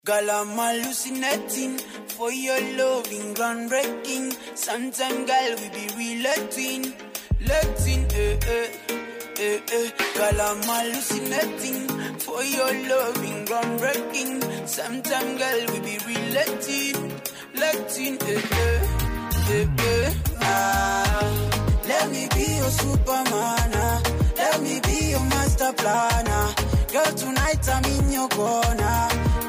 Girl, I'm hallucinating for your loving, groundbreaking. Sometimes, girl, we be relating, Girl, I'm hallucinating for your loving, groundbreaking. Sometimes, girl, we be relating, Let me be your superman, let me be your master planner. Girl, tonight I'm in your corner.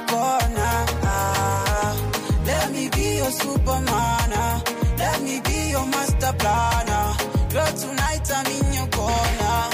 Let me be your superman, let me be your master planner. Girl, tonight I'm in your corner.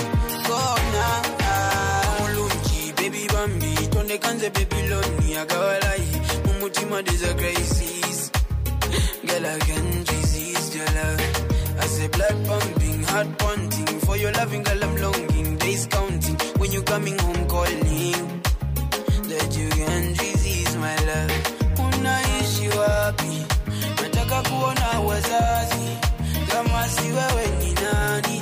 Mulungi, baby Bambi, tonde kanze baby lonely, agawalai, mumutima there's a crisis. Girl, I can't resist your love. I say blood pumping, heart pounding, for your loving girl I'm longing, days counting, when you coming home calling, that you can't resist my love. Unaishi wapi? Nataka kuona wazazi, kama si wewe ni nani?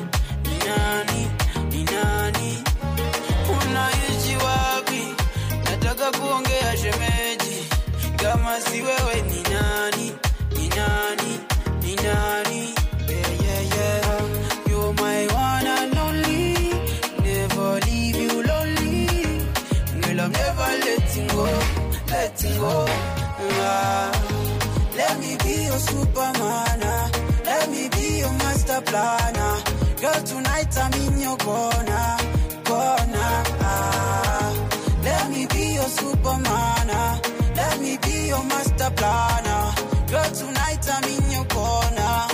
Unaishi wapi? Nataka kuongea shemeji, kama si wewe ni nani? Yeah. You're my one and only, never leave you lonely. Girl, I'm never letting go. Let me be your superman, let me be your master planner. Girl, tonight I'm in your corner. Let me be your superman, let me be your master planner. Girl, tonight I'm in your corner.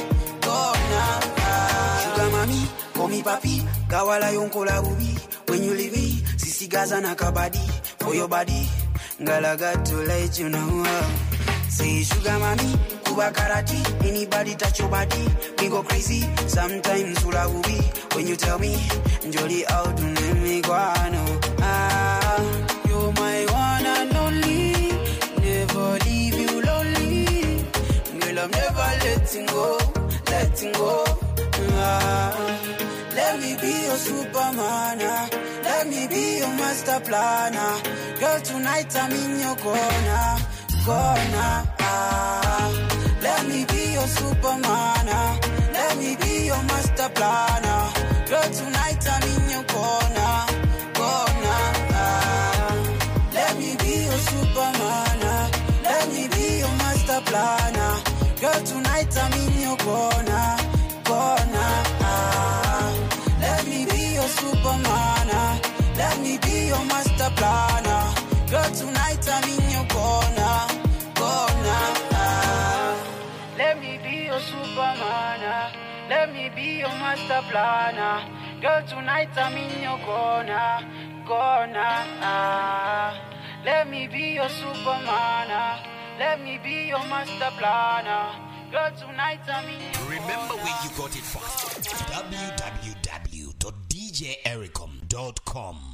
Sugar mommy, call me papi, Gawala yonkola bubi. When you leave me, sisi gaza na kabadi. For your body, girl, I got to let you know. Say sugar mommy, kuba karate. Anybody touch your body, we go crazy. Sometimes ula bubi. When you tell me, jolly out to me guano. You're my one and only, never leave you lonely. Girl, I'm never letting go. Let me be your superman, let me be your master planner. Girl, tonight I'm in your corner. Let me be your superman, let me be your master planner. Girl, tonight I'm in your corner. Let me be your superman, let me be your master planner. Girl, tonight I'm in your corner. Let me be your superman, let me be your master planner. Girl, tonight I'm in your corner. Let me be your superman, let me be your master planner. Girl, tonight I'm in your corner. Let me be your superman, let me be your master planner. Girl, tonight I'm in your Remember where you got it from. www.djericom.com